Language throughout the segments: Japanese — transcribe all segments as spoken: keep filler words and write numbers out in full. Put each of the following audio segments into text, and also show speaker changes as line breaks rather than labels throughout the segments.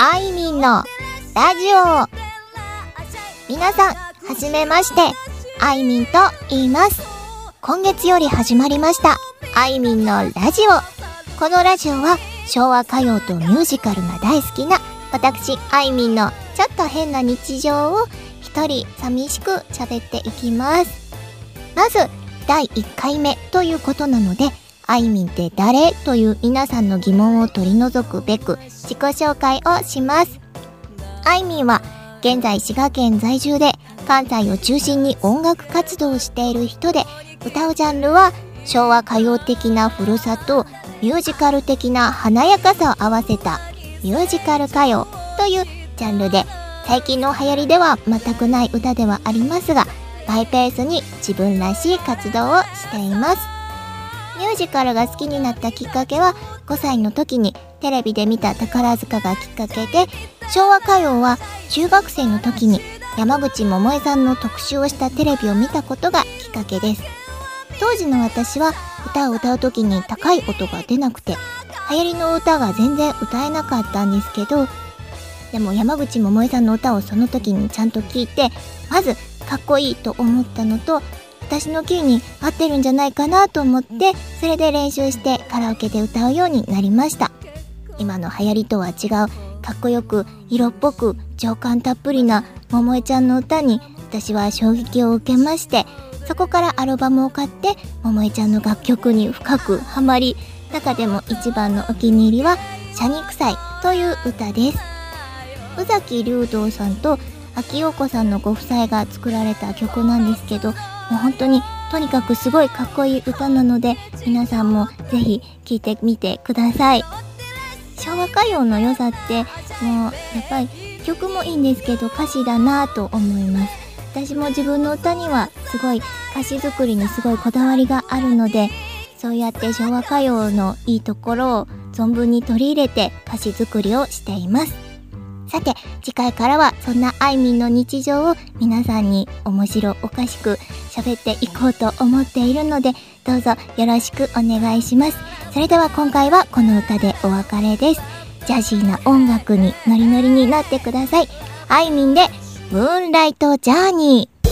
あいみんのラジオ。皆さんはじめまして、あいみんと言います。今月より始まりましたあいみんのラジオ。このラジオは昭和歌謡とミュージカルが大好きな私あいみんのちょっと変な日常を一人寂しく喋っていきます。まずだいいっかいめということなので、あいみんって誰という皆さんの疑問を取り除くべく自己紹介をします。あいみんは現在滋賀県在住で関西を中心に音楽活動をしている人で、歌うジャンルは昭和歌謡的な古さとミュージカル的な華やかさを合わせたミュージカル歌謡というジャンルで、最近の流行りでは全くない歌ではありますが、マイペースに自分らしい活動をしています。ミュージカルが好きになったきっかけはごさいの時にテレビで見た宝塚がきっかけで、昭和歌謡は中学生の時に山口百恵さんの特集をしたテレビを見たことがきっかけです。当時の私は歌を歌う時に高い音が出なくて、流行りの歌が全然歌えなかったんですけど、でも山口百恵さんの歌をその時にちゃんと聞いて、まずかっこいいと思ったのと、私のキーに合ってるんじゃないかなと思って、それで練習してカラオケで歌うようになりました。今の流行りとは違うかっこよく色っぽく情感たっぷりな百恵ちゃんの歌に私は衝撃を受けまして、そこからアルバムを買って百恵ちゃんの楽曲に深くハマり、中でも一番のお気に入りはシャニクサイという歌です。宇崎竜童さんと秋陽子さんのご夫妻が作られた曲なんですけど、もう本当にとにかくすごいかっこいい歌なので、皆さんもぜひ聴いてみてください。昭和歌謡の良さってもうやっぱり曲もいいんですけど、歌詞だなと思います。私も自分の歌にはすごい歌詞作りにすごいこだわりがあるので、そうやって昭和歌謡のいいところを存分に取り入れて歌詞作りをしています。さて次回からはそんなあいみんの日常を皆さんに面白おかしく喋っていこうと思っているので、どうぞよろしくお願いします。それでは今回はこの歌でお別れです。ジャジーな音楽にノリノリになってください。あいみんでムーンライトジャーニー。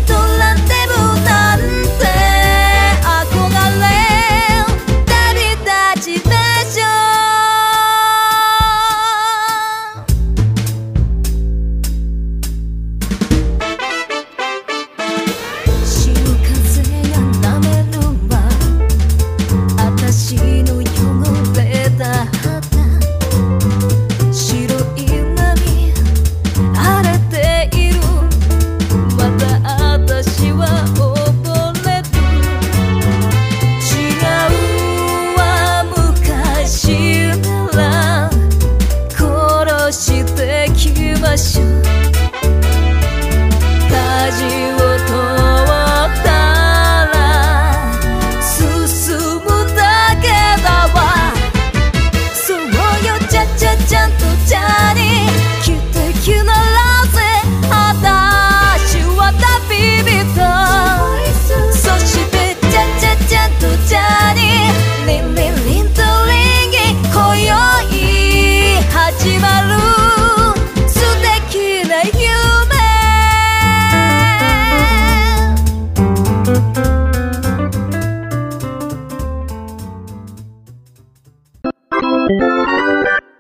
「 す。